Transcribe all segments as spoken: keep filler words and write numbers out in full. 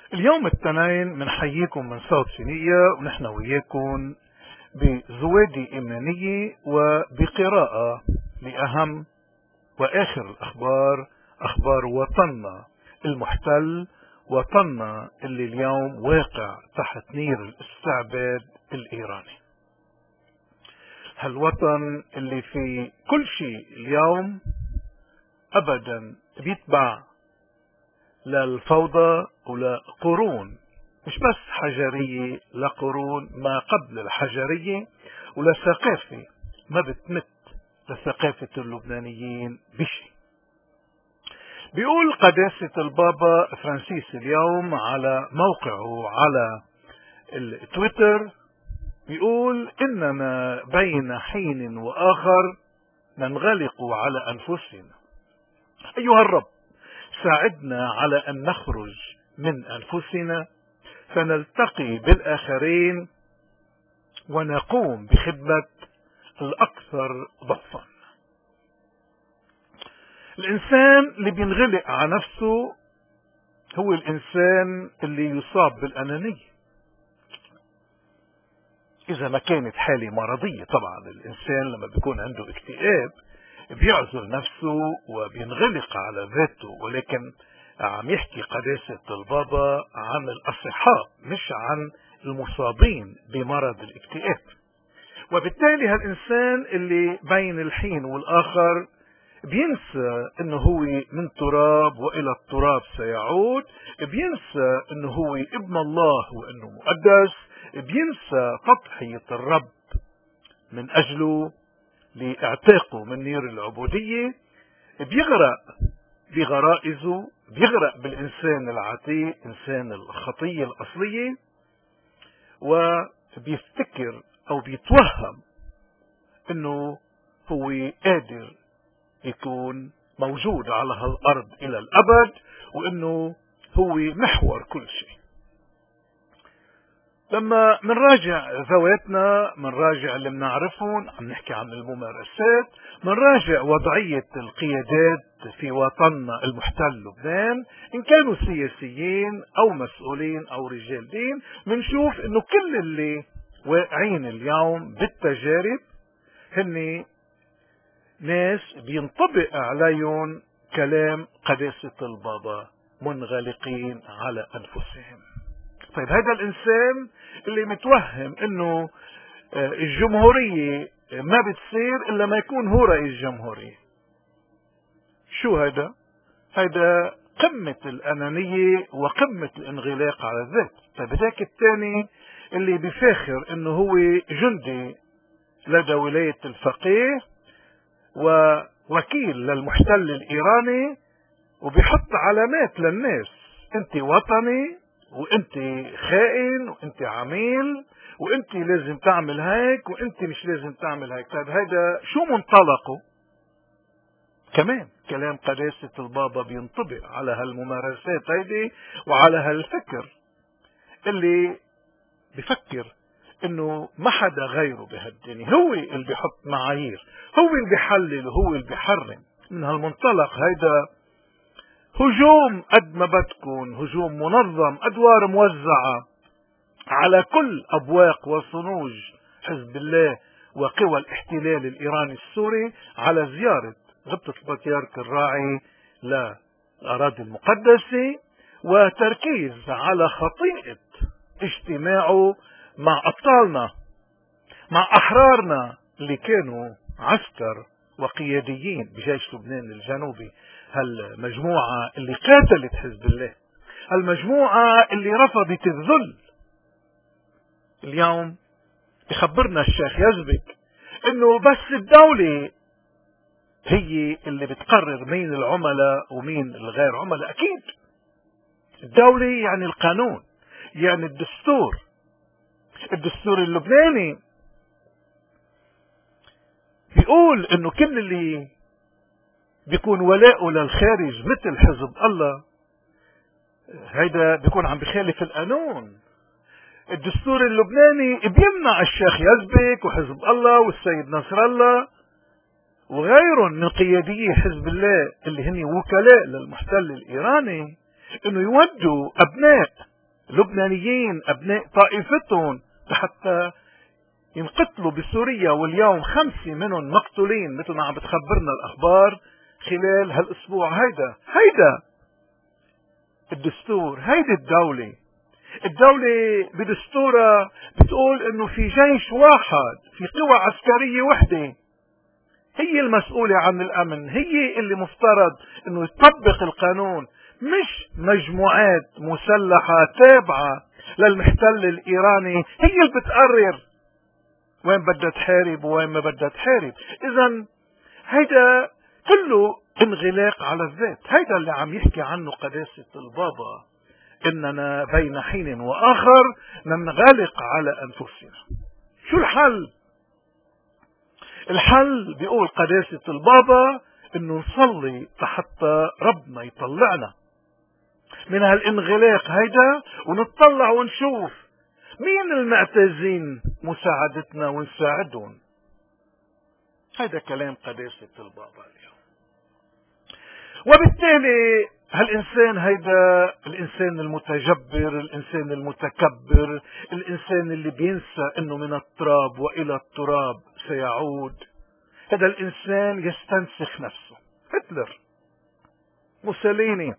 اليوم التنين منحييكم من صوت سينية ونحن وياكم بزوادي إيمانية وبقراءة لأهم وآخر الأخبار، أخبار وطننا المحتل، وطننا اللي اليوم واقع تحت نير الاستعباد الإيراني. هالوطن اللي في كل شيء اليوم أبدا بيتبع للفوضى ولقرون مش بس حجرية، لقرون ما قبل الحجرية، ولثقافة ما بتمت لثقافة اللبنانيين بشيء. بيقول قداسة البابا فرانسيس اليوم على موقعه على التويتر، بيقول إننا بين حين وآخر ننغلق على أنفسنا. أيها الرب، ساعدنا على أن نخرج من أنفسنا فنلتقي بالآخرين ونقوم بخدمة الأكثر ضعفا. الإنسان اللي بينغلق على نفسه هو الإنسان اللي يصاب بالأنانية، إذا ما كانت حالة مرضية. طبعا الإنسان لما بيكون عنده اكتئاب بيعزل نفسه وبينغلق على ذاته، ولكن عم يحكي قداسة البابا عن الأصحاء مش عن المصابين بمرض الاكتئاب. وبالتالي هالإنسان اللي بين الحين والآخر بينسى انه هو من تراب والى التراب سيعود، بينسى انه هو ابن الله وانه مقدس، بينسى تضحية الرب من اجله لاعتاقه من نير العبودية، بيغرق بغرائزه، بيغرق بالإنسان العتيق، إنسان الخطية الأصلية، وبيفتكر أو بيتوهم أنه هو قادر يكون موجود على هالأرض إلى الأبد، وأنه هو محور كل شيء. لما منراجع ذواتنا، منراجع اللي منعرفهم، عم نحكي عن الممارسات، منراجع وضعية القيادات في وطننا المحتل لبنان، إن كانوا سياسيين أو مسؤولين أو رجال دين، منشوف إنه كل اللي واقعين اليوم بالتجارب هن ناس بينطبق عليهم كلام قداسة البابا، منغلقين على أنفسهم. طيب هذا الإنسان اللي متوهم إنه الجمهورية ما بتصير إلا ما يكون هو رئيس الجمهورية، شو هذا؟ هذا قمة الأنانية وقمة الانغلاق على الذات. طيب هذاك الثاني اللي بيفاخر إنه هو جندي لدى ولاية الفقيه ووكيل للمحتل الإيراني، وبيحط علامات للناس: أنت وطني، وانت خائن، وانت عميل، وانت لازم تعمل هيك، وانت مش لازم تعمل هيك. طيب هذا شو منطلقه؟ كمان كلام قداسة البابا بينطبق على هالممارسات هيدي وعلى هالفكر اللي بفكر انه ما حدا غيره بهالدنيا هو اللي بيحط معايير، هو اللي بيحلل، وهو اللي بيحرم. من هالمنطلق هيدا هجوم قد ما بدكن، هجوم منظم، أدوار موزعة على كل أبواق وصنوج حزب الله وقوى الاحتلال الإيراني السوري على زيارة غبطة البطريرك الراعي للأراضي المقدسة، وتركيز على خطيئة اجتماعه مع أبطالنا، مع أحرارنا اللي كانوا عسكر وقياديين بجيش لبنان الجنوبي، هالمجموعة اللي قاتلت حزب الله، هالمجموعة اللي رفضت الذل. اليوم يخبرنا الشيخ يزبك انه بس الدولة هي اللي بتقرر مين العملاء ومين الغير عملاء. اكيد الدولة يعني القانون، يعني الدستور. الدستور اللبناني بيقول انه كل اللي بيكون ولاؤه للخارج مثل حزب الله هيدا بيكون عم بخالف القانون. الدستور اللبناني بيمنع الشيخ يزبك وحزب الله والسيد نصر الله وغيرهم من قيادي حزب الله اللي هن وكلاء للمحتل الإيراني انه يودوا ابناء لبنانيين أبناء طائفتهم حتى ينقتلوا بسوريا، واليوم خمسة منهم مقتولين مثل ما عم بتخبرنا الأخبار خلال هالأسبوع. هيدا هيدا الدستور، هيدي الدولة. الدولة بدستورها بتقول انه في جيش واحد، في قوى عسكرية وحدة هي المسؤولة عن الأمن، هي اللي مفترض انه يطبق القانون، مش مجموعات مسلحة تابعة للمحتل الإيراني هي اللي بتقرر وين بدها تحارب وين ما بدها تحارب. إذا هيدا كله انغلاق على الذات. هيدا اللي عم يحكي عنه قداسة البابا، إننا بين حين وآخر ننغلق على أنفسنا. شو الحل؟ الحل بيقول قداسة البابا إنه نصلي حتى ربنا يطلعنا من هالانغلاق هيدا، ونطلع ونشوف مين المعتزين مساعدتنا ونساعدهم. هيدا كلام قداسة البابا اليوم. وبالتالي هالإنسان هيدا الإنسان المتجبر، الإنسان المتكبر، الإنسان اللي بينسى إنه من التراب وإلى التراب سيعود، هذا الإنسان يستنسخ نفسه. هتلر، موسوليني،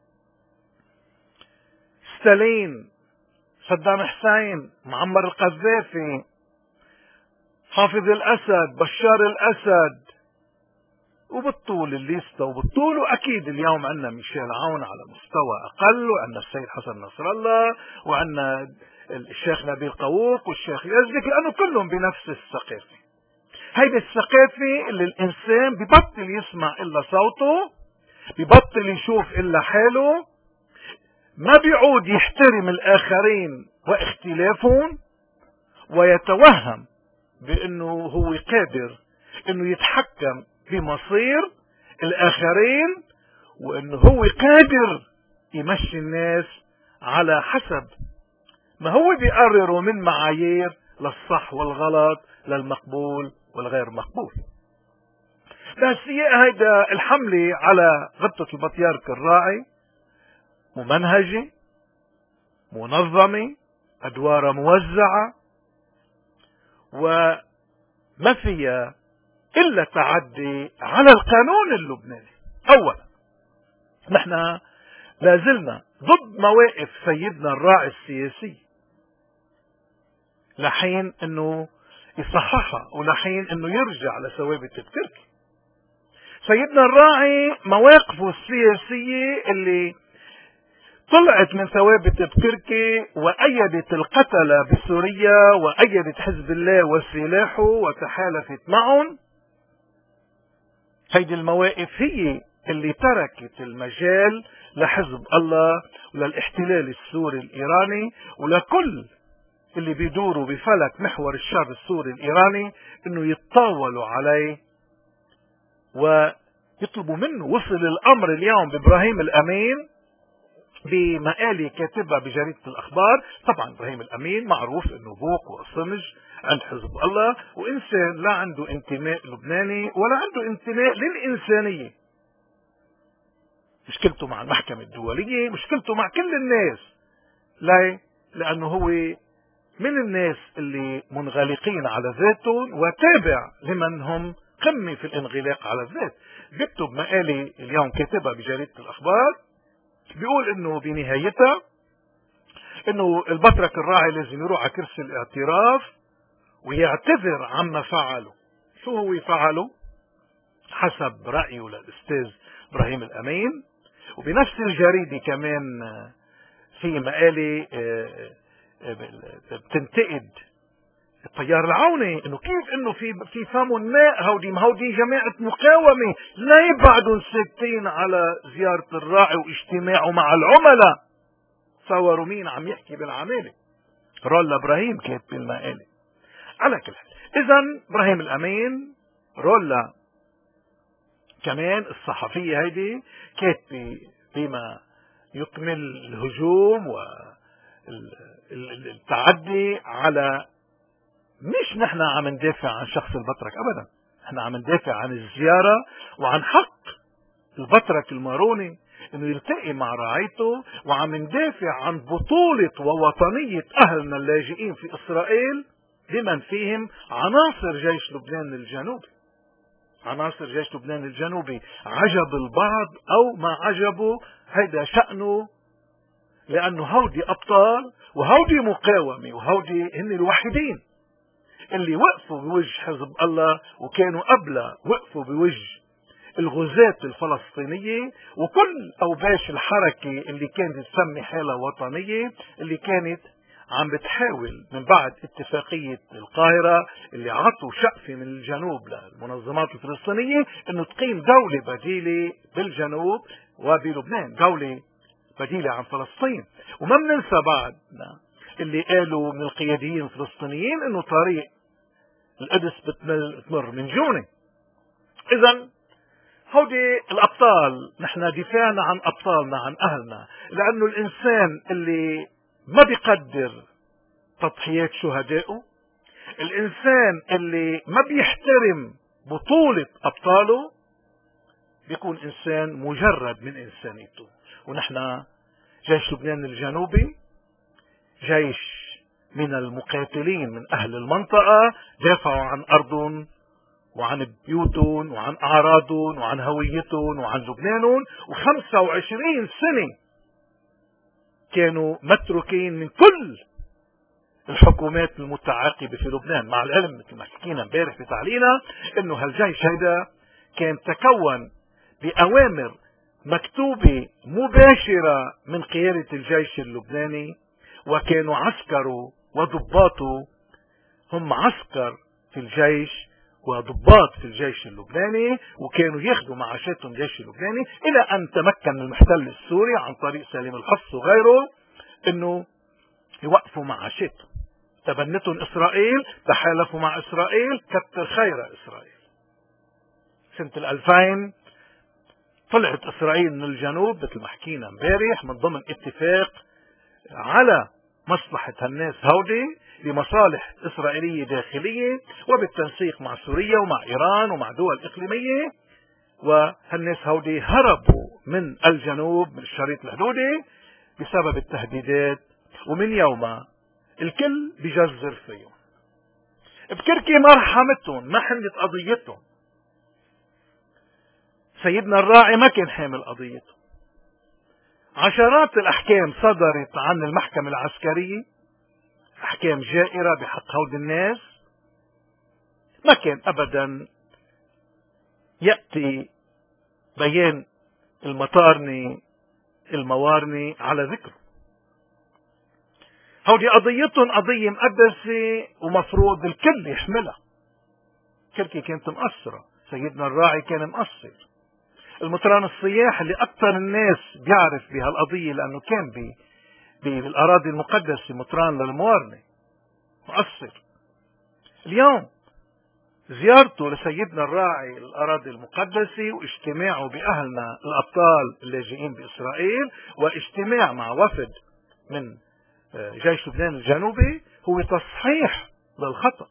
ستالين، صدام حسين، معمر القذافي، حافظ الأسد، بشار الأسد، وبالطول الليستا وبالطول. وأكيد اليوم عندنا ميشيل عون على مستوى أقل، وعندنا السيد حسن نصر الله، وعندنا الشيخ نبيل قووق والشيخ يزدك، لأنه كلهم بنفس الثقافة. هيدي الثقافة اللي الإنسان ببطل يسمع إلا صوته، ببطل يشوف إلا حاله، ما بيعود يحترم الآخرين واختلافهم، ويتوهم بأنه هو قادر أنه يتحكم بمصير الآخرين، وأنه هو قادر يمشي الناس على حسب ما هو بيقرره من معايير للصح والغلط، للمقبول والغير مقبول. بس هيدا الحملة على غبطة البطيارك الراعي ممنهجة، منظمة، أدوار موزعة، وما فيها إلا تعدي على القانون اللبناني. أولا، نحن لازلنا ضد مواقف سيدنا الراعي السياسي لحين أنه يصححها، ولحين أنه يرجع لثوابت بكركي. سيدنا الراعي مواقفه السياسية اللي طلعت من ثوابت بكركي وأيدت القتلة بسوريا، وأيدت حزب الله وسلاحه وتحالفت معهم، هيدي المواقف هي اللي تركت المجال لحزب الله وللاحتلال السوري الإيراني ولكل اللي بيدوروا بفلك محور الشر السوري الإيراني انه يتطاولوا عليه ويطلبوا منه. وصل الامر اليوم بإبراهيم الأمين بمقالة كاتبها بجريدة الأخبار. طبعا إبراهيم الأمين معروف انه بوق وصمج عند حزب الله، وإنسان لا عنده انتماء لبناني ولا عنده انتماء للإنسانية. مشكلته مع المحكمة الدولية، مشكلته مع كل الناس. ليه؟ لأنه هو من الناس اللي منغلقين على ذاتهم وتابع لمن هم قمة في الانغلاق على الذات. بيكتب مقالة اليوم كاتبها بجريدة الأخبار، بيقول انه بنهايتها انه البطرك الراعي لازم يروح على كرسي الاعتراف ويعتذر عما فعله. شو هو فعله حسب رأيه للأستاذ إبراهيم الأمين؟ وبنفس الجريدة كمان في مقالة بتنتقد التيار العوني، انه كيف انه في في فموا الماء، هودي ما هودي جماعة مقاومة لا يبعدوا ساكتين على زيارة الراعي واجتماعه مع العملاء. تصوروا مين عم يحكي بالعمالة؟ رولا ابراهيم كاتب المقالة. على كل حال، اذا ابراهيم الامين، رولا كمان الصحفية هيدي كاتبة بما يكمل الهجوم والتعدي على، مش نحن عم ندافع عن شخص البطرك ابدا، نحن عم ندافع عن الزيارة وعن حق البطرك الماروني انه يلتقي مع رعايته، وعم ندافع عن بطولة ووطنية اهلنا اللاجئين في اسرائيل بمن فيهم عناصر جيش لبنان الجنوبي. عناصر جيش لبنان الجنوبي عجب البعض او ما عجبه، هيدا شأنه، لانه هودي ابطال وهودي مقاومة، وهودي هن الوحيدين اللي وقفوا بوجه حزب الله، وكانوا قبله وقفوا بوجه الغزاة الفلسطينية وكل أوباش الحركة اللي كانت تسمي حالها وطنية، اللي كانت عم بتحاول من بعد اتفاقية القاهرة اللي عطوا شقفة من الجنوب للمنظمات الفلسطينية انه تقيم دولة بديلة بالجنوب وبلبنان، دولة بديلة عن فلسطين. وما بننسى بعدنا اللي قالوا من القياديين الفلسطينيين انه طريق القدس بتمر من جونة. اذا هودي الابطال، نحن دفاعنا عن ابطالنا، عن اهلنا، لانه الانسان اللي ما بيقدر تضحيات شهدائه، الانسان اللي ما بيحترم بطولة ابطاله، بيكون انسان مجرد من انسانيته. ونحن جيش لبنان الجنوبي جيش من المقاتلين من اهل المنطقة، دافعوا عن ارضهم وعن بيوتهم وعن اعراضهم وعن هويتهم وعن لبنانهم، وخمسة وعشرين سنة كانوا متروكين من كل الحكومات المتعاقبة في لبنان. مع العلم مثل ما حكينا امبارح في تعليقنا انه هالجيش هيدا كان تكون بأوامر مكتوبة مباشرة من قيادة الجيش اللبناني، وكانوا عسكره وضباطه هم عسكر في الجيش وضباط في الجيش اللبناني، وكانوا ياخذوا معاشاتهم الجيش اللبناني، الى ان تمكن المحتل السوري عن طريق سليم الحص وغيره انه يوقفوا معاشاتهم. تبنتهم اسرائيل، تحالفوا مع اسرائيل، كتر خير اسرائيل. سنة الألفين طلعت اسرائيل من الجنوب مثل ما حكينا امبارح من ضمن اتفاق على مصلحة هالناس هودي لمصالح إسرائيلية داخلية، وبالتنسيق مع سوريا ومع إيران ومع دول إقليمية. وهالناس هودي هربوا من الجنوب من الشريط الحدودي بسبب التهديدات، ومن يومها الكل بيجزر فيهم. بكركي ما رحمتهم، ما حملت قضيتهم. سيدنا الراعي ما كان حامل قضيته. عشرات الأحكام صدرت عن المحكمة العسكرية، أحكام جائرة بحق هود الناس، ما كان أبدا يأتي بيان المطارني الموارني على ذكره. هودي قضيتهم قضية مقدسة ومفروض الكل يحملها. كركي كانت مقصرة، سيدنا الراعي كان مقصر. المطران الصياح اللي أكثر الناس بيعرف بهالقضية لأنه كان بي بالأراضي المقدسة مطران للموارنة، مقصر. اليوم زيارته لسيدنا الراعي الأراضي المقدسة واجتماعه بأهلنا الأبطال اللاجئين بإسرائيل واجتماع مع وفد من جيش لبنان الجنوبي هو تصحيح للخطأ.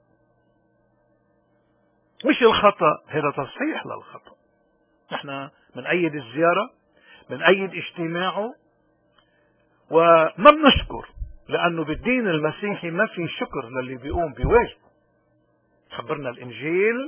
مش الخطأ، هذا تصحيح للخطأ. نحن بنأيد الزيارة، بنأيد اجتماعه، وما بنشكر، لأنه بالدين المسيحي ما في شكر للي بيقوم بواجبه. خبرنا الإنجيل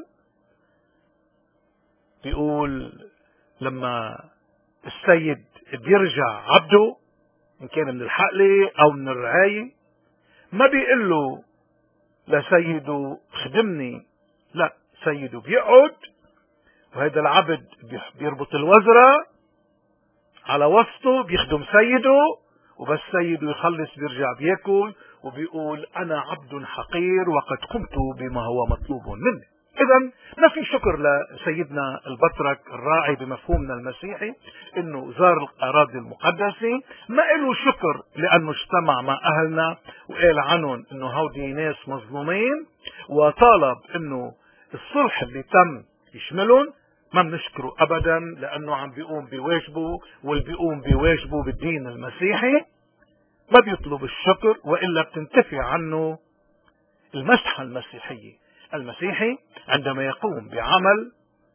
بيقول لما السيد بيرجع عبده إن كان من الحقلة أو من الرعاية، ما بيقول له لسيده خدمني، لا، سيده بيقعد وهذا العبد بيربط الوزرة على وسطه بيخدم سيده، وبس سيده يخلص بيرجع بياكل وبيقول أنا عبد حقير وقد قمت بما هو مطلوب مني. إذا ما في شكر لسيدنا البطرك الراعي بمفهومنا المسيحي إنه زار الأراضي المقدسة، ما له شكر لأنه اجتمع مع أهلنا وقال عنهم إنه هودي ناس مظلومين، وطالب إنه الصلح اللي تم يشملهم. ما بنشكره أبدا لأنه عم بيقوم بواجبه، واللي بيقوم بواجبه بالدين المسيحي ما بيطلب الشكر، وإلا بتنتفي عنه المسحة المسيحية. المسيحي عندما يقوم بعمل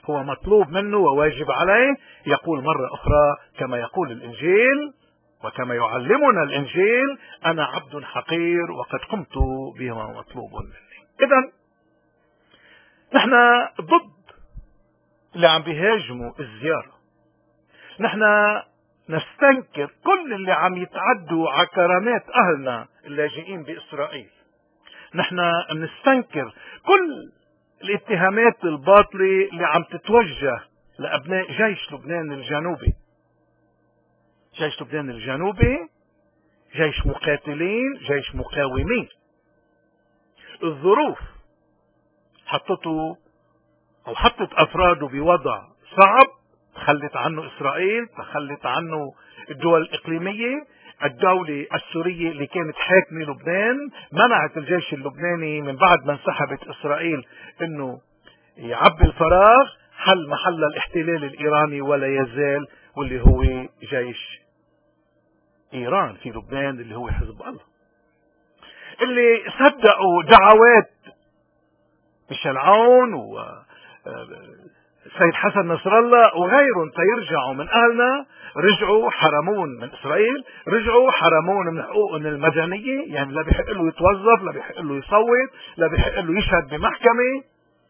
هو مطلوب منه وواجب عليه يقول مرة أخرى كما يقول الإنجيل وكما يعلمنا الإنجيل: أنا عبد حقير وقد قمت بما مطلوب مني. إذن نحن ضد اللي عم بيهاجموا الزيارة. نحن نستنكر كل اللي عم يتعدوا على كرامات أهلنا اللاجئين بإسرائيل. نحن نستنكر كل الاتهامات الباطلة اللي عم تتوجه لأبناء جيش لبنان الجنوبي. جيش لبنان الجنوبي جيش مقاتلين، جيش مقاومين. الظروف حطته أو حطت أفراده بوضع صعب، تخلت عنه إسرائيل، تخلت عنه الدول الإقليمية. الدولة السورية اللي كانت حاكمة لبنان منعت الجيش اللبناني من بعد ما انسحبت إسرائيل انه يعبي الفراغ، حل محل الاحتلال الإيراني ولا يزال، واللي هو جيش إيران في لبنان اللي هو حزب الله، اللي صدقوا دعوات ميشيل عون و سيد حسن نصر الله وغيرهم تيرجعوا من أهلنا. رجعوا حرمون من إسرائيل، رجعوا حرمون من حقوقهم المدنية، يعني لا بيحق له يتوظف، لا بيحق له يصوت، لا بيحق له يشهد بمحكمة،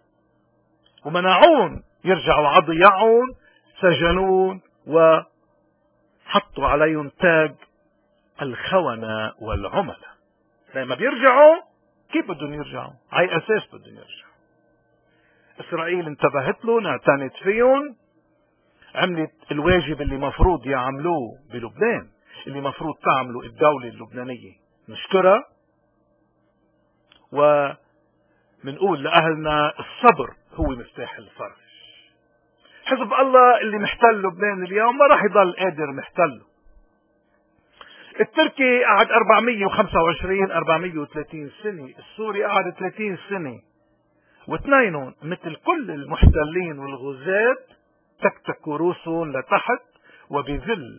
ومنعون يرجعوا عضيعون، سجنون وحطوا عليهم تاج الخونة والعملاء. لما بيرجعوا كيف بدهم يرجعوا؟ على أساس بدهم يرجعوا. إسرائيل انتبهت له، اعتنت فيهم، عملت الواجب اللي مفروض يعملوه بلبنان، اللي مفروض تعملوا الدولة اللبنانية. نشكرها ومنقول لأهلنا الصبر هو مفتاح الفرج. حزب الله اللي محتل لبنان اليوم ما راح يضل قادر محتله. التركي قعد أربعمية وخمسة وعشرين أربعمية وثلاثين سنة، السوري قعد ثلاثين سنة، واثنينهم مثل كل المحتلين والغزاة تكتكوا رؤوسهم لتحت، وبذل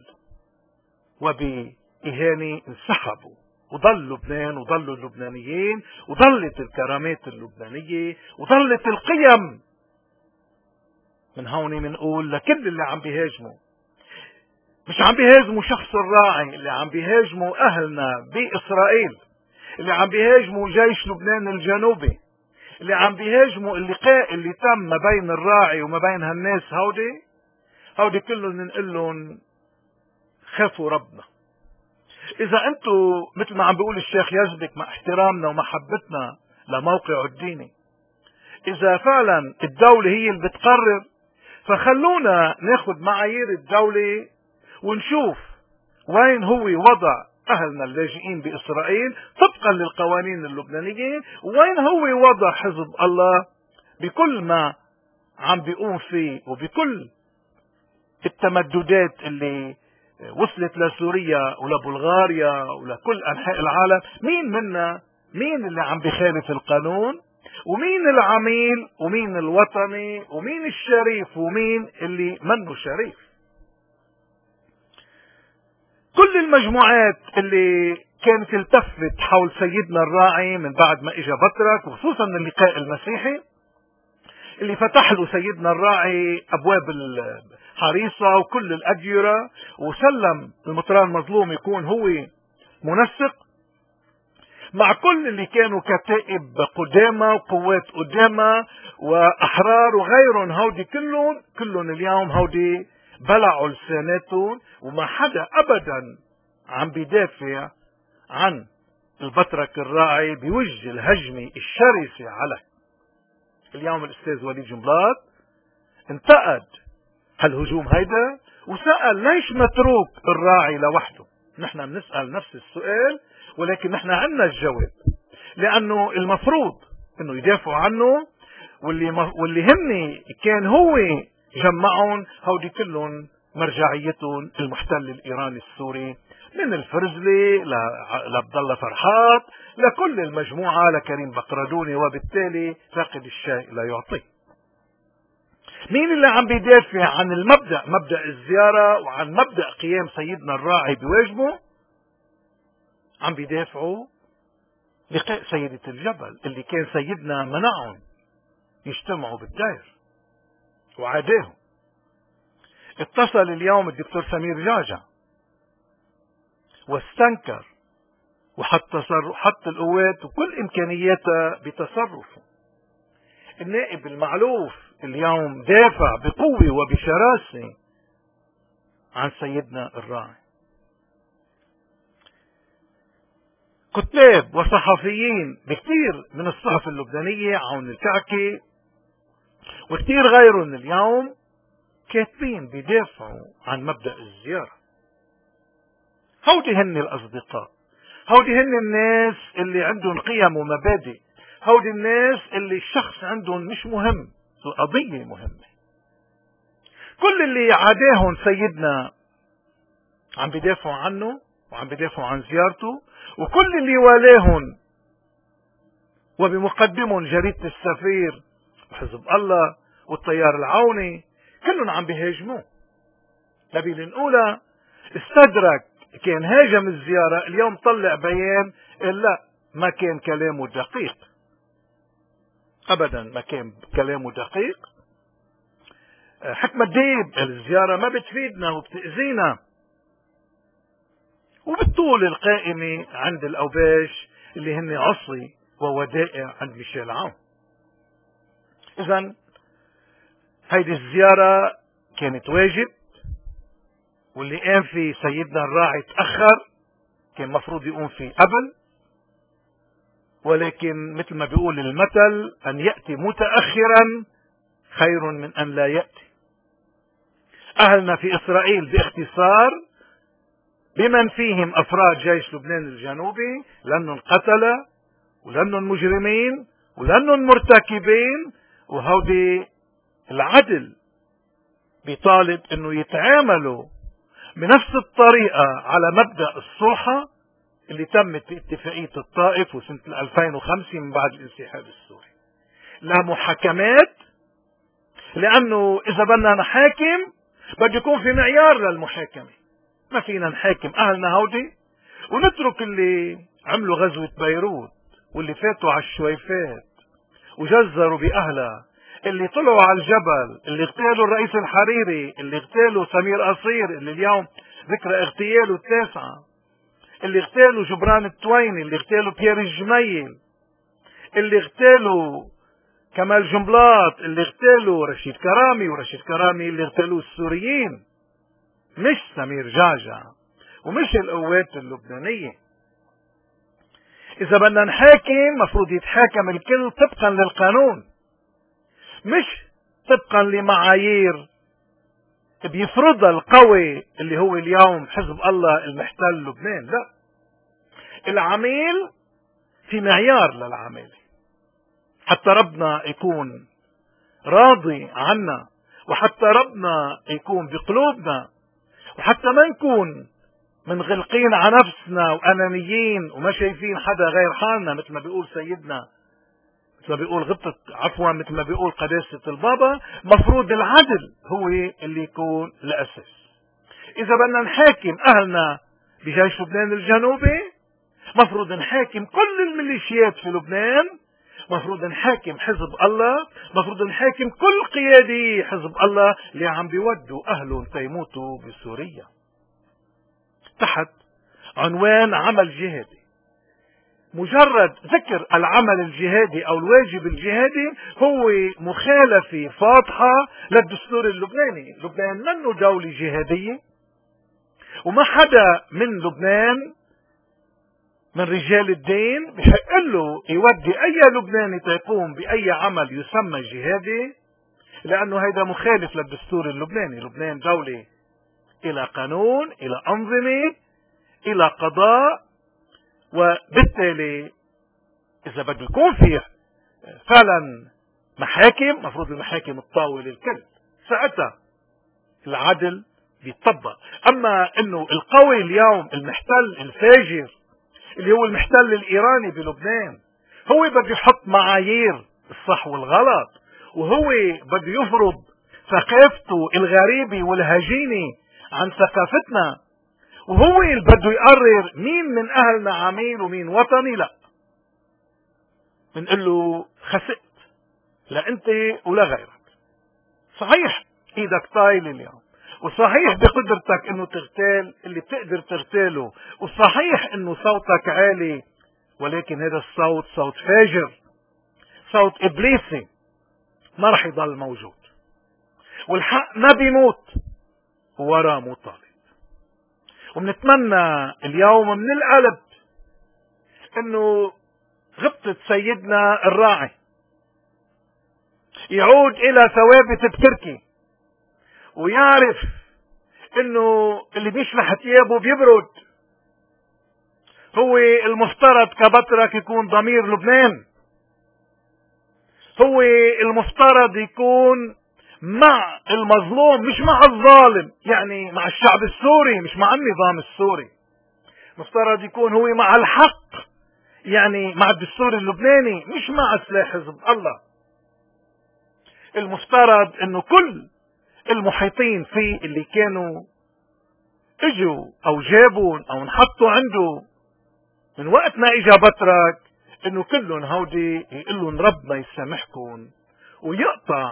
وبإهانة انسحبوا، وضل لبنان وضلوا اللبنانيين، وضلت الكرامات اللبنانية، وضلت القيم. من هون منقول لكل اللي عم بيهاجموا، مش عم بيهاجموا شخص الراعي، اللي عم بيهاجموا أهلنا بإسرائيل، اللي عم بيهاجموا جيش لبنان الجنوبي، اللي عم بيهاجموا اللقاء اللي تم ما بين الراعي وما بين هالناس هودي، هودي كلهم ننقل لهم خافوا ربنا. إذا أنتوا مثل ما عم بيقول الشيخ يزبك مع احترامنا ومحبتنا لموقعه الديني، إذا فعلا الدولة هي اللي بتقرر، فخلونا ناخد معايير الدولة ونشوف وين هو وضع أهلنا اللاجئين بإسرائيل طبقا للقوانين اللبنانية، وين هو وضع حزب الله بكل ما عم بيقوم فيه، وبكل التمددات اللي وصلت لسوريا ولبلغاريا ولكل أنحاء العالم. مين منا مين اللي عم بيخالف القانون، ومين العميل، ومين الوطني، ومين الشريف، ومين اللي منه شريف. كل المجموعات اللي كانت التفت حول سيدنا الراعي من بعد ما اجى بطرك، وخصوصا اللقاء المسيحي اللي فتح له سيدنا الراعي ابواب الحريصة وكل الأديرة، وسلم المطران مظلوم يكون هو منسق، مع كل اللي كانوا كتائب قدامى وقوات قدامى وأحرار وغيرهم، هودي كلهم كلهم اليوم هودي بلعوا لساناتهم، وما حدا أبدا عم بيدافع عن البطرك الراعي بوجه الهجمة الشرسة عليه. اليوم الأستاذ وليد جنبلاط انتقد هالهجوم هيدا وسأل ليش متروك الراعي لوحده. نحن بنسأل نفس السؤال، ولكن نحن عنا الجواب، لأنه المفروض انه يدافعوا عنه، واللي واللي هن كان هو جمعهم هودي كلهم مرجعيتهم المحتل الإيراني السوري، من الفرزلي لعبد الله فرحات لكل المجموعة لكريم بقردوني، وبالتالي فاقد الشيء لا يعطيه. مين اللي عم بيدافع عن المبدأ، مبدأ الزيارة، وعن مبدأ قيام سيدنا الراعي بواجبه؟ عم بيدافعوا لقاء سيدة الجبل اللي كان سيدنا منعهم يجتمعوا بالدير. وعاداهم. اتصل اليوم الدكتور سمير جعجع واستنكر وحط تصرف، حط القوات وكل امكانياتها بتصرفه. النائب المعلوف اليوم دافع بقوة وبشراسة عن سيدنا الراعي. كتاب وصحفيين بكثير من الصحف اللبنانية، عون الكعكي وكثير غيرهم اليوم كاتبين بيدافعوا عن مبدأ الزيارة. هودي هن الأصدقاء، هودي هن الناس اللي عندهم قيم ومبادئ، هودي الناس اللي الشخص عندهم مش مهم، القضية مهمة. كل اللي عاداهم سيدنا عم بيدافعوا عنه وعم بيدافعوا عن زيارته، وكل اللي والاهم وبمقدمهم جريدة السفير وحزب الله والتيار العوني كلهم عم بيهاجموه. نبيل الأولى استدرك، كان هاجم الزيارة، اليوم طلع بيان لا ما كان كلامه دقيق أبدا، ما كان كلامه دقيق. حكمة ديب الزيارة ما بتفيدنا وبتأذينا، وبالطول القائمة عند الأوباش اللي هن عصي وودائع عند ميشيل عون. إذن هيدي الزيارة كانت واجب، واللي قام فيه سيدنا الراعي تأخر، كان مفروض يقوم فيه قبل، ولكن مثل ما بيقول المثل أن يأتي متأخرا خير من أن لا يأتي. أهلنا في إسرائيل باختصار بمن فيهم أفراد جيش لبنان الجنوبي لأنهم قتلة ولأنهم مجرمين ولأنهم مرتكبين، وهودي العدل بيطالب أنه يتعاملوا بنفس الطريقة على مبدأ الصلحة اللي تمت في اتفاقية الطائف وسنة ألفين وخمسة من بعد الانسحاب السوري. لا محاكمات، لأنه إذا بدنا نحاكم بده يكون في معيار للمحاكمة. ما فينا نحاكم أهلنا هودي ونترك اللي عملوا غزوة بيروت واللي فاتوا على الشويفات وجزروا بأهلها، اللي طلعوا على الجبل، اللي اغتالوا الرئيس الحريري، اللي اغتالوا سمير قصير اللي اليوم ذكرى اغتياله التاسعة، اللي اغتالوا جبران التويني، اللي اغتالوا بيير الجميل، اللي اغتالوا كمال جنبلاط، اللي اغتالوا رشيد كرامي، ورشيد كرامي اللي اغتالوه السوريين، مش سمير جعجع ومش القوات اللبنانية. إذا بدنا نحاكم مفروض يتحاكم الكل طبقا للقانون، مش طبقا لمعايير بيفرضها القوي اللي هو اليوم حزب الله المحتل لبنان. لا، العميل في معيار للعميل حتى ربنا يكون راضي عنا، وحتى ربنا يكون بقلوبنا، وحتى ما نكون منغلقين على نفسنا وأنانيين وما شايفين حدا غير حالنا، مثل ما بيقول سيدنا، مثل ما بيقول غبطة عفوا مثل ما بيقول قداسة البابا. مفروض العدل هو اللي يكون الأساس. إذا بدنا نحاكم أهلنا بجيش لبنان الجنوبي مفروض نحاكم كل الميليشيات في لبنان، مفروض نحاكم حزب الله، مفروض نحاكم كل قيادي حزب الله اللي عم بيودوا أهلهم تيموتوا بسوريا تحت عنوان عمل جهادي. مجرد ذكر العمل الجهادي أو الواجب الجهادي هو مخالفة فاضحة للدستور اللبناني. لبنان منه دولة جهادية، وما حدا من لبنان من رجال الدين بحق له يودي أي لبناني تقوم بأي عمل يسمى جهادي، لأنه هيدا مخالف للدستور اللبناني. لبنان دولة إلى قانون، إلى أنظمة، إلى قضاء، وبالتالي إذا بده يكون فيه فعلا محاكم مفروض المحاكم تطاول الكل، ساعتها العدل بيطبق. أما إنه القوي اليوم المحتل الفاجر اللي هو المحتل الإيراني بلبنان هو بده يحط معايير الصح والغلط، وهو بده يفرض ثقافته الغريبة والهجينة عن ثقافتنا، وهو اللي بده يقرر مين من أهلنا عميل ومين وطني. لا، بنقول له خسئت، لا أنت ولا غيرك. صحيح ايدك طايل اليوم، وصحيح بقدرتك انه تغتال اللي بتقدر تغتاله، وصحيح انه صوتك عالي، ولكن هذا الصوت صوت فاجر، صوت ابليسي، ما رح يضل موجود، والحق ما بيموت وراه مطالب. وبنتمنى اليوم من القلب انه غبطة سيدنا الراعي يعود الى ثوابت بتركي، ويعرف انه اللي بيشلح ثيابه بيبرد. هو المفترض كبطرك يكون ضمير لبنان، هو المفترض يكون مع المظلوم مش مع الظالم، يعني مع الشعب السوري مش مع النظام السوري. مفترض يكون هو مع الحق، يعني مع الدستور اللبناني مش مع سلاح حزب الله. المفترض انه كل المحيطين فيه اللي كانوا اجوا او جابوا او انحطوا عنده من وقت ما اجا بطرك، انه كلهم هودي يقول لهم ربنا يسامحكم، ويقطع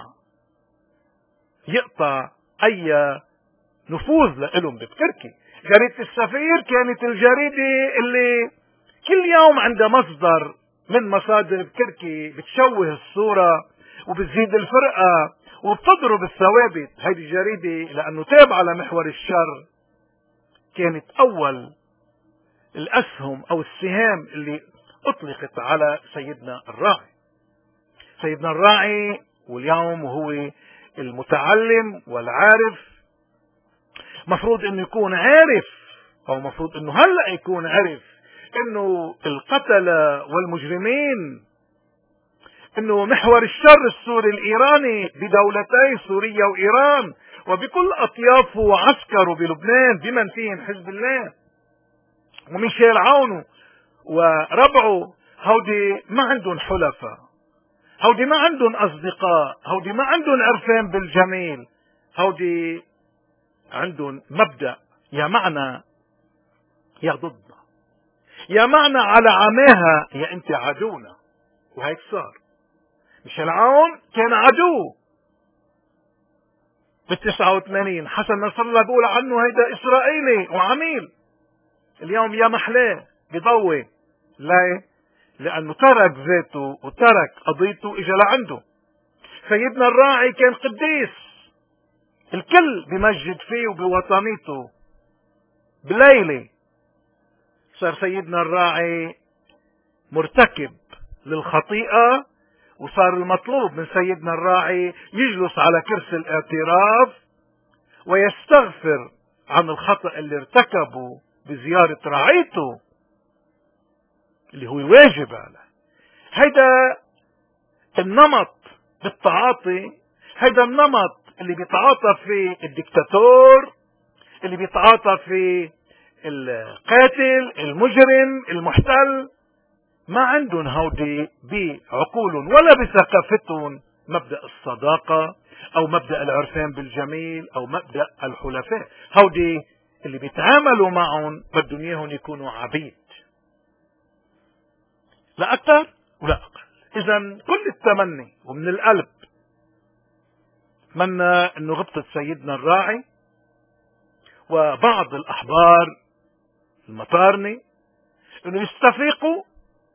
يقطع اي نفوذ لهم بتركي. جريدة السفير كانت الجريدة اللي كل يوم عندها مصدر من مصادر بتركي بتشوه الصورة وبتزيد الفرقة وبتضرب الثوابت. هذه الجريدة لأنه تابعة لمحور الشر كانت أول الأسهم أو السهام اللي أطلقت على سيدنا الراعي. سيدنا الراعي واليوم هو المتعلم والعارف، مفروض انه يكون عارف، او مفروض انه هلأ يكون عارف انه القتلة والمجرمين، انه محور الشر السوري الايراني بدولتي سوريا وايران وبكل اطيافه وعسكره بلبنان بمن فيهم حزب الله وميشيل عونه وربعه، هودي ما عندهم حلفاء، هودي ما عندهم اصدقاء، هودي ما عندهم عرفان بالجميل، هودي عندهم مبدأ يا معنا يا ضدنا، يا معنا على عماها يا انت عدونا. وهيك صار. ميشيل عون كان عدو بالتسعة وثمانين، حسن نصر الله بيقول عنه هيدا اسرائيلي وعميل. اليوم يا محلاه بضوي، ليه؟ لانه ترك ذاته وترك قضيته اجا لعنده. سيدنا الراعي كان قديس، الكل بمجد فيه وبوطنيته. بليلة صار سيدنا الراعي مرتكب للخطيئة، وصار المطلوب من سيدنا الراعي يجلس على كرسي الاعتراف ويستغفر عن الخطأ اللي ارتكبه بزيارة رعيته اللي هو واجب عليه. هيدا النمط بالتعاطي، هيدا النمط اللي بيتعاطى فيه الدكتاتور، اللي بيتعاطى فيه القاتل المجرم المحتل. ما عندهم هودي بعقولهم ولا بثقافتهم مبدأ الصداقة او مبدأ العرفان بالجميل او مبدأ الحلفاء. هودي اللي بيتعاملوا معهم بدهم اياهم يكونوا عبيد، لا اكثر ولا اقل. اذا كل التمني ومن القلب اتمنى انه غبطة سيدنا الراعي وبعض الاحبار المطارني انه يستفيقوا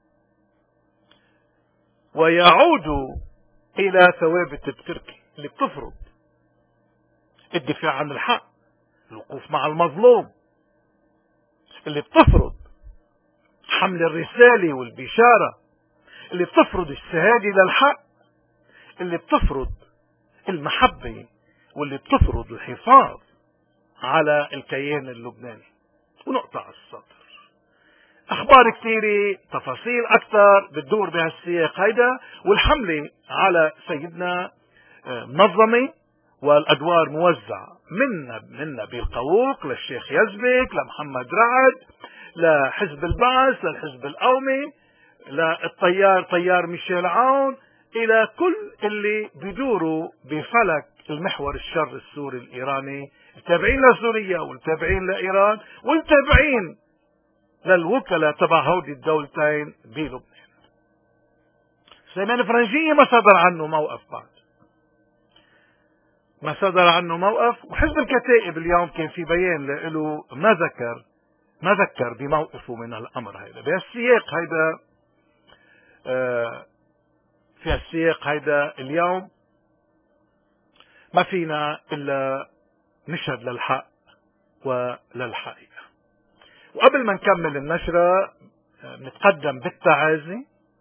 ويعودوا الى ثوابت التركي اللي بتفرض الدفاع عن الحق، الوقوف مع المظلوم، اللي بتفرض حمل الرسالة والبشارة، اللي بتفرض الشهادة للحق، اللي بتفرض المحبة، واللي بتفرض الحفاظ على الكيان اللبناني. ونقطع السطر. اخبار كثيرة، تفاصيل اكثر بتدور بهالسياق هيدا، والحملة على سيدنا منظمة والادوار موزعة منا من نبيل قووق للشيخ يزبك لمحمد رعد لحزب البعث للحزب القومي للطيار طيار ميشيل عون، الى كل اللي بيدوروا بفلك المحور الشر السوري الايراني، التابعين لسوريا والتابعين لايران والتابعين للوكلاء تبع هودي الدولتين بلبنان. سليمان فرنجية ما صدر عنه موقف بعد. ما صدر عنه موقف. وحزب الكتائب اليوم كان في بيان له ما ذكر ما ذكر بموقفه من الأمر هيدا. بهالسياق هيدا آه في السياق هيدا اليوم ما فينا إلا نشهد للحق وللحقيقة. وقبل ما نكمل النشرة نتقدم بالتعازي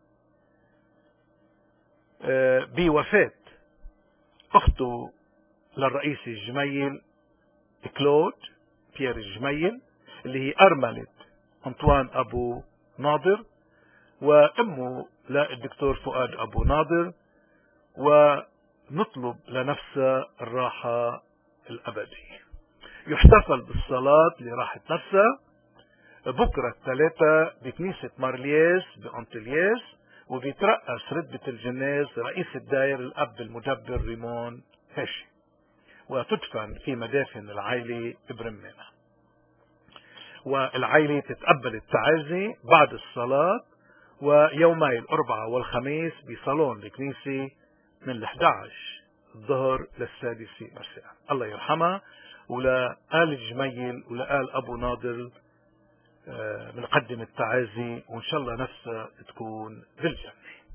بوفاة أخته للرئيس الجميل كلود بيير الجميل اللي هي أرملة أنطوان أبو ناظر، وأمه للدكتور فؤاد أبو ناظر، ونطلب لنفسها الراحة الأبدية. يحتفل بالصلاة لراحة نفسها بكرة الثلاثة بكنيسة مارلياس بأنطلياس، وبيترأس ردة الجناز رئيس الداير الأب المدبر ريمون هاشي، وتدفن في مدافن العائلة برمانة. والعائلة تتقبل التعازي بعد الصلاة ويومي الأربعاء والخميس بصالون الكنيسة من الإحدى عشر الظهر للسادسة مساء. الله يرحمها، ولآل الجميل ولآل أبو ناظر بنقدم التعازي، وإن شاء الله نفسها تكون بالجنة.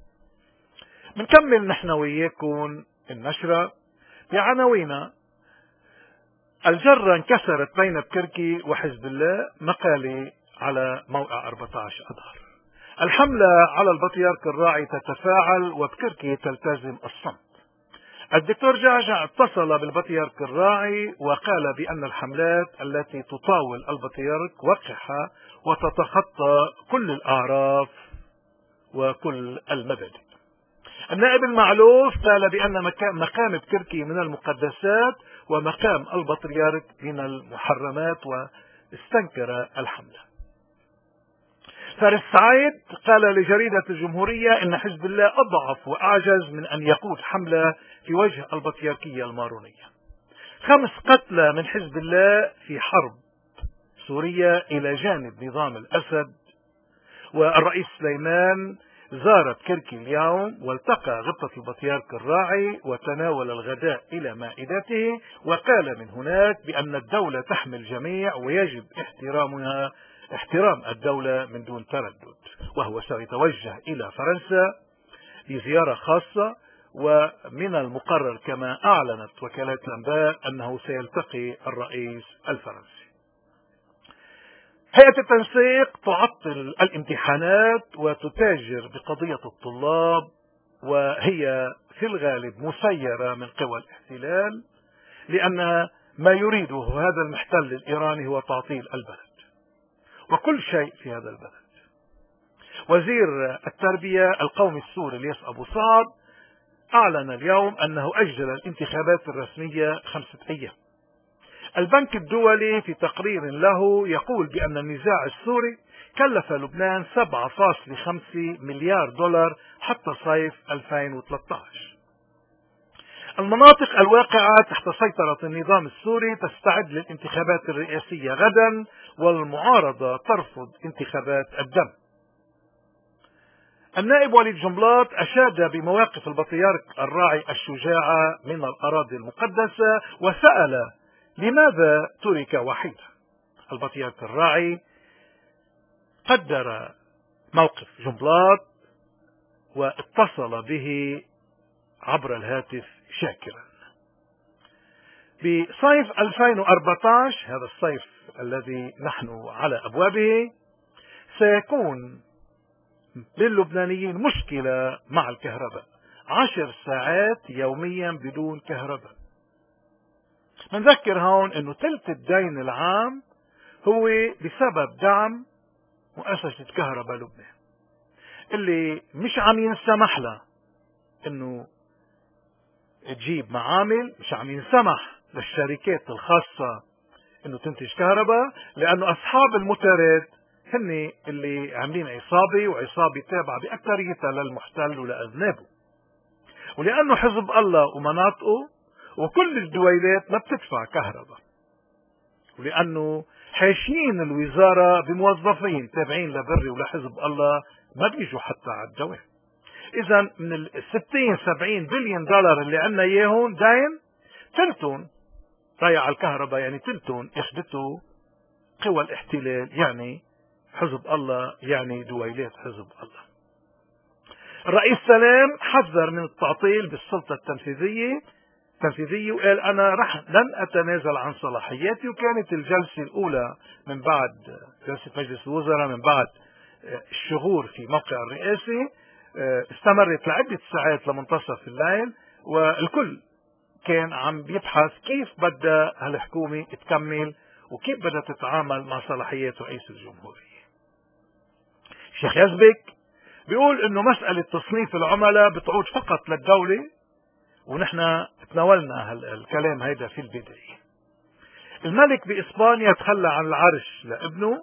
بنكمل نحن وياكم النشرة بعناوينا: الجرة انكسرت بين بكركي وحزب الله، مقالة على موقع أربعة عشر أذار. الحملة على البطيارك الراعي تتفاعل وبكركي تلتزم الصمت. الدكتور جعجع اتصل بالبطيارك الراعي وقال بأن الحملات التي تطاول البطيارك وقحة وتتخطى كل الأعراف وكل المبادئ. النائب المعلوف قال بأن مقام بكركي من المقدسات ومقام البطريرك من المحرمات، واستنكر الحملة. فارس سعيد قال لجريدة الجمهورية إن حزب الله أضعف وأعجز من أن يقود حملة في وجه البطيركية المارونية. خمس قتلى من حزب الله في حرب سوريا إلى جانب نظام الأسد. والرئيس سليمان زار بكركي اليوم والتقى غبطة البطيارك الراعي وتناول الغداء إلى مائدته، وقال من هناك بأن الدولة تحمي الجميع ويجب احترامها احترام الدولة من دون تردد. وهو سيتوجه إلى فرنسا لزيارة خاصة، ومن المقرر كما أعلنت وكالة الأنباء أنه سيلتقي الرئيس الفرنسي. هيئة التنسيق تعطل الامتحانات وتتاجر بقضية الطلاب، وهي في الغالب مسيرة من قوى الاحتلال، لأن ما يريده هذا المحتل الإيراني هو تعطيل البلد وكل شيء في هذا البلد. وزير التربية القومي السوري الياس أبو سعد أعلن اليوم أنه أجل الانتخابات الرسمية خمسة أيام. البنك الدولي في تقرير له يقول بأن النزاع السوري كلف لبنان سبعة فاصلة خمسة مليار دولار حتى صيف ألفين وثلاثة عشر. المناطق الواقعة تحت سيطرة النظام السوري تستعد للانتخابات الرئاسية غدا، والمعارضة ترفض انتخابات الدم. النائب وليد جنبلاط أشاد بمواقف البطيارك الراعي الشجاعة من الأراضي المقدسة، وسأل لماذا ترك وحيدا. البطيارك الراعي قدر موقف جنبلاط واتصل به عبر الهاتف شاكرا. بصيف ألفين وأربعة عشر، هذا الصيف الذي نحن على أبوابه، سيكون للبنانيين مشكلة مع الكهرباء، عشر ساعات يوميا بدون كهرباء. نذكر هون انه ثلث الدين العام هو بسبب دعم مؤسسة كهرباء لبنان، اللي مش عم ينسمح لها انه تجيب معامل، مش عم ينسمح للشركات الخاصة انه تنتج كهرباء، لانه اصحاب المترد هن اللي عاملين عصابة، وعصابة تابعة بأكثريتها للمحتل ولأذنابه. ولأنه حزب الله ومناطقه وكل الدويلات ما بتدفع كهرباء، ولأنه حاشيين الوزارة بموظفين تابعين لبري ولحزب الله ما بيجوا حتى على الدوام. إذا من الستين سبعين بليون دولار اللي عنا إياهم داين، تلتون ضيع الكهرباء، يعني تلتون اخذته قوى الاحتلال، يعني حزب الله، يعني دويلات حزب الله. الرئيس سلام حذر من التعطيل بالسلطة التنفيذية تنفيذية وقال أنا رح لن أتنازل عن صلاحياتي. وكانت الجلسة الأولى من بعد جلسة مجلس الوزراء من بعد الشغور في موقع الرئاسة استمرت لعدة ساعات لمنتصف الليل، والكل كان عم بيبحث كيف بدها هالحكومة تكمل وكيف بدها تتعامل مع صلاحيات رئيس الجمهورية. الشيخ يزبك بيقول انه مسألة تصنيف العملاء بتعود فقط للدولة، ونحن تناولنا هالكلام هيدا في البداية. الملك بإسبانيا تخلى عن العرش لابنه.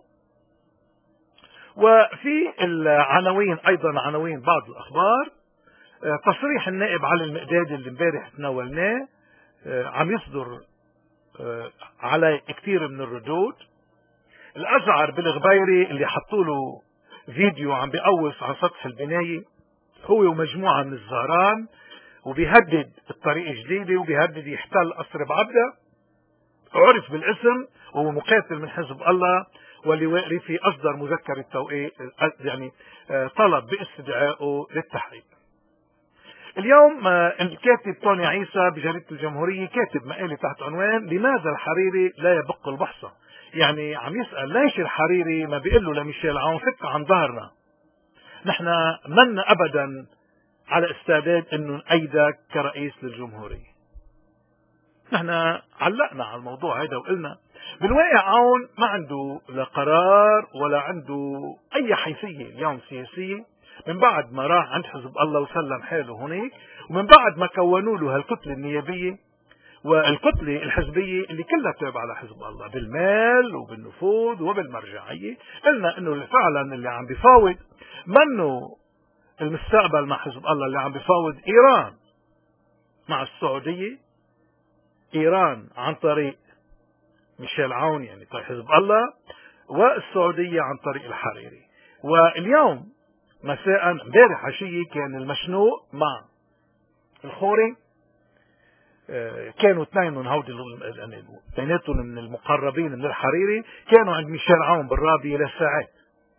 وفي العناوين ايضا عناوين بعض الاخبار، تصريح النائب علي المقدادي اللي امبارح تناولناه عم يصدر على كثير من الردود. الازعر بالغبيري اللي حطوا له فيديو عم بيقوص على سطح البناية هو ومجموعة من الزهران، وبيهدد الطريق الجديدة وبيهدد يحتل قصر بعبدة، عرف بالاسم وهو مقاتل من حزب الله، واللواء ريفي اصدر مذكرة توقيع يعني طلب باستدعائه للتحقيق. اليوم الكاتب توني عيسى بجريدة الجمهورية كاتب مقالة تحت عنوان لماذا الحريري لا يبق البحصة. يعني عم يسأل ليش الحريري ما بيقول له لميشيل عون فك عن ظهرنا، نحن من ابدا على استعداد انه نأيدك كرئيس للجمهورية. نحن علقنا على الموضوع هذا وقلنا بالواقع عون ما عنده لا قرار ولا عنده اي حيثية اليوم سياسية، من بعد ما راح عند حزب الله وسلم حاله هناك، ومن بعد ما كونوا له هالكتلة النيابية والكتلة الحزبية اللي كلها تابعة لحزب الله بالمال وبالنفوذ وبالمرجعية. قلنا انه فعلا اللي عم بيفاوض منه المستقبل مع حزب الله، اللي عم بيفاوض ايران مع السعودية، ايران عن طريق ميشيل عون يعني طريق حزب الله، والسعودية عن طريق الحريري. واليوم مساء امبارح عشية كان المشنوق مع الخوري، كانوا اثنينهم هودي اثنيناتهم من المقربين من الحريري، كانوا عند ميشيل عون بالرابية لساعات.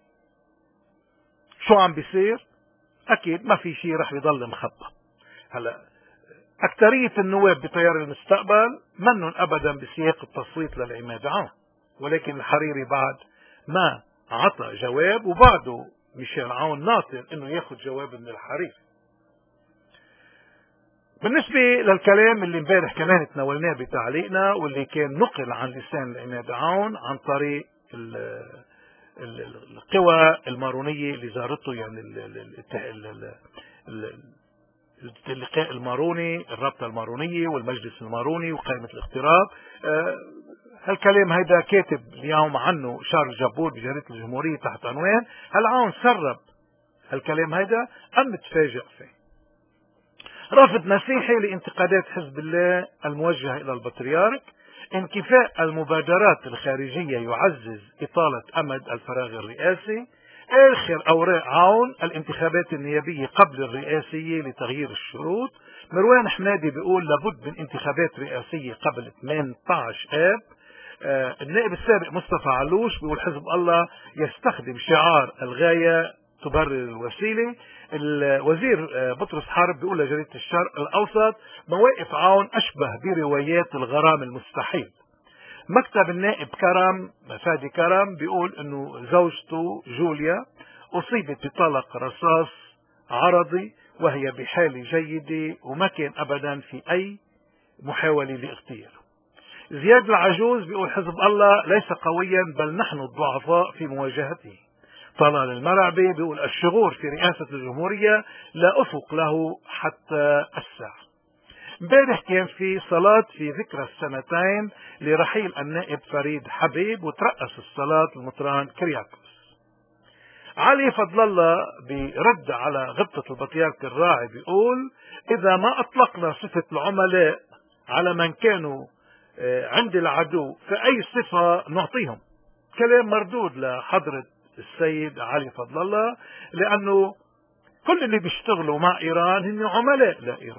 شو عم بيصير؟ اكيد ما في شيء رح يضل مخبى. هلا اكثرية النواب بتيار المستقبل منهم ابدا بسياق التصويت للعماد عون، ولكن الحريري بعد ما عطى جواب، وبعده ميشيل عون ناطر انه ياخذ جواب من الحريري. بالنسبة للكلام اللي امبارح كمان تناولناه بتعليقنا، واللي كان نقل عن لسان العماد عون عن طريق القوى المارونية اللي زارته، يعني اللقاء الماروني، الرابطة المارونية والمجلس الماروني وقائمة الاغتراب. هالكلام هيدا كاتب اليوم عنه شارل جابور بجريدة الجمهورية تحت عنوان هل عون سرب هالكلام هيدا أم تفاجأ فيه؟ رافض مسيحي لانتقادات حزب الله الموجهة إلى البطريرك. انكفاء المبادرات الخارجية يعزز إطالة أمد الفراغ الرئاسي. آخر أوراق عون الانتخابات النيابية قبل الرئاسية لتغيير الشروط. مروان حمادي بيقول لابد من انتخابات رئاسية قبل ثمانية عشر آب. آه النائب السابق مصطفى علوش بيقول حزب الله يستخدم شعار الغاية تبرر الوسيلة. الوزير بطرس حرب بيقول لجريدة الشرق الأوسط مواقف عون أشبه بروايات الغرام المستحيل. مكتب النائب كرم فادي كرم بيقول انه زوجته جوليا اصيبت بطلق رصاص عرضي وهي بحالة جيدة وما كان ابدا في اي محاولة لاغتياله. زياد العجوز بيقول حزب الله ليس قويا بل نحن الضعفاء في مواجهته. طلال المرعبي بيقول الشغور في رئاسة الجمهورية لا افق له حتى الساعة. امبارح كان في صلاة في ذكرى السنتين لرحيل النائب فريد حبيب، وترأس الصلاة المطران كرياكوس. علي فضل الله برد على غبطة البطريرك الراعي بيقول إذا ما أطلقنا صفة العملاء على من كانوا عند العدو فأي صفة نعطيهم. كلام مردود لحضرة السيد علي فضل الله، لأنه كل اللي بيشتغلوا مع إيران هم عملاء لإيران،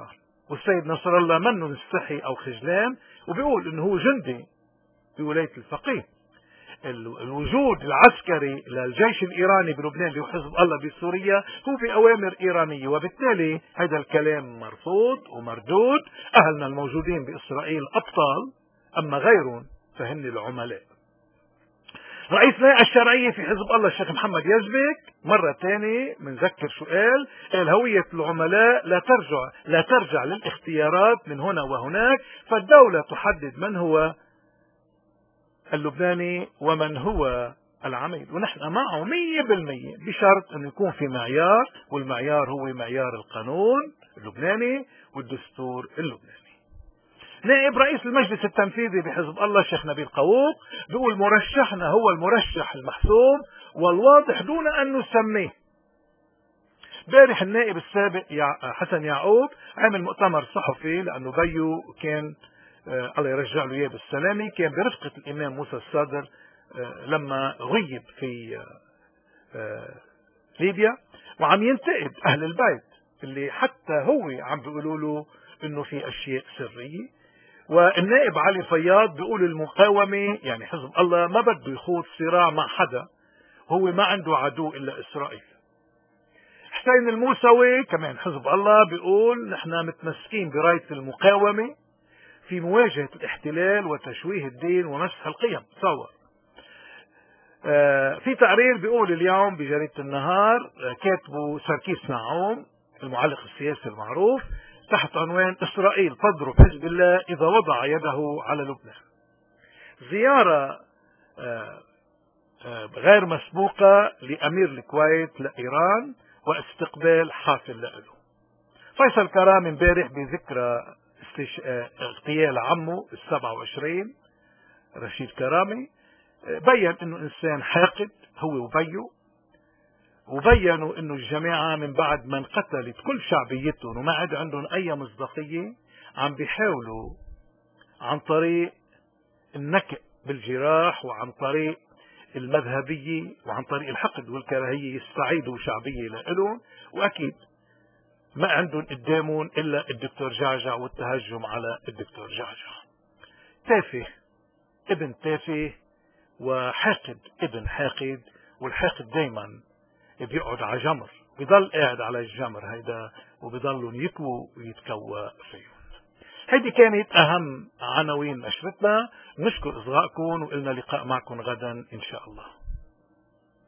والسيد نصر الله منه مستحي أو خجلان، وبيقول إنه هو جندي بولاية الفقيه. الوجود العسكري للجيش الإيراني بلبنان وحزب الله بسوريا هو بأوامر إيرانية، وبالتالي هذا الكلام مرفوض ومردود. أهلنا الموجودين بإسرائيل أبطال، أما غيرهم فهن العملاء. رئيس الهيئة الشرعية في حزب الله الشيخ محمد يزبك مرة ثانية منذكر شو قال؟ قال هوية العملاء لا ترجع لا ترجع للاختيارات من هنا وهناك، فالدولة تحدد من هو اللبناني ومن هو العميل، ونحن معه مية بالمية بشرط أن يكون في معيار، والمعيار هو معيار القانون اللبناني والدستور اللبناني. نائب رئيس المجلس التنفيذي بحزب الله الشيخ نبيل قووق بيقول مرشحنا هو المرشح المحسوم والواضح دون أن نسميه. بارح النائب السابق حسن يعقوب عمل مؤتمر صحفي لأنه بيو كان آه الله يرجع له اياه بالسلامه، كان برفقه الامام موسى الصادر آه لما غيب في آه آه ليبيا، وعم ينتقد اهل البيت اللي حتى هو عم بيقولوا له انه في اشياء سريه. والنائب علي فياض بيقول المقاومه يعني حزب الله ما بده يخوض صراع مع حدا، هو ما عنده عدو الا اسرائيل. حسين الموسوي كمان حزب الله بيقول نحن متمسكين برايه المقاومه في مواجهة الاحتلال وتشويه الدين ومسح القيم. تصور آه في تقرير بيقول اليوم بجريدة النهار آه كاتبه سركيس نعوم المعلق السياسي المعروف تحت عنوان إسرائيل تضرب حزب الله إذا وضع يده على لبنان. زيارة آه آه غير مسبوقة لأمير الكويت لإيران واستقبال حافل له. فيصل كرامي امبارح بذكرى اغتيال عمه السبعة وعشرين رشيد كرامي بيّن انه انسان حاقد هو وبيو، وبيّنوا انه الجماعة من بعد ما انقتلت كل شعبيتهم وما عاد عندهم اي مصداقية عم بيحاولوا عن طريق النكئ بالجراح وعن طريق المذهبية وعن طريق الحقد والكراهية يستعيدوا شعبية لإلهم، واكيد ما عندهم قدامهم إلا الدكتور جعجع والتهجم على الدكتور جعجع. تافه ابن تافه وحاقد ابن حاقد، والحاقد دايما بيقعد على جمر، بيضل قاعد على الجمر هيدا وبيضلوا يكووا ويتكوى فيهم. هيدي كانت أهم عناوين نشرتنا. نشكر إصغائكم وإلنا لقاء معكم غدا إن شاء الله.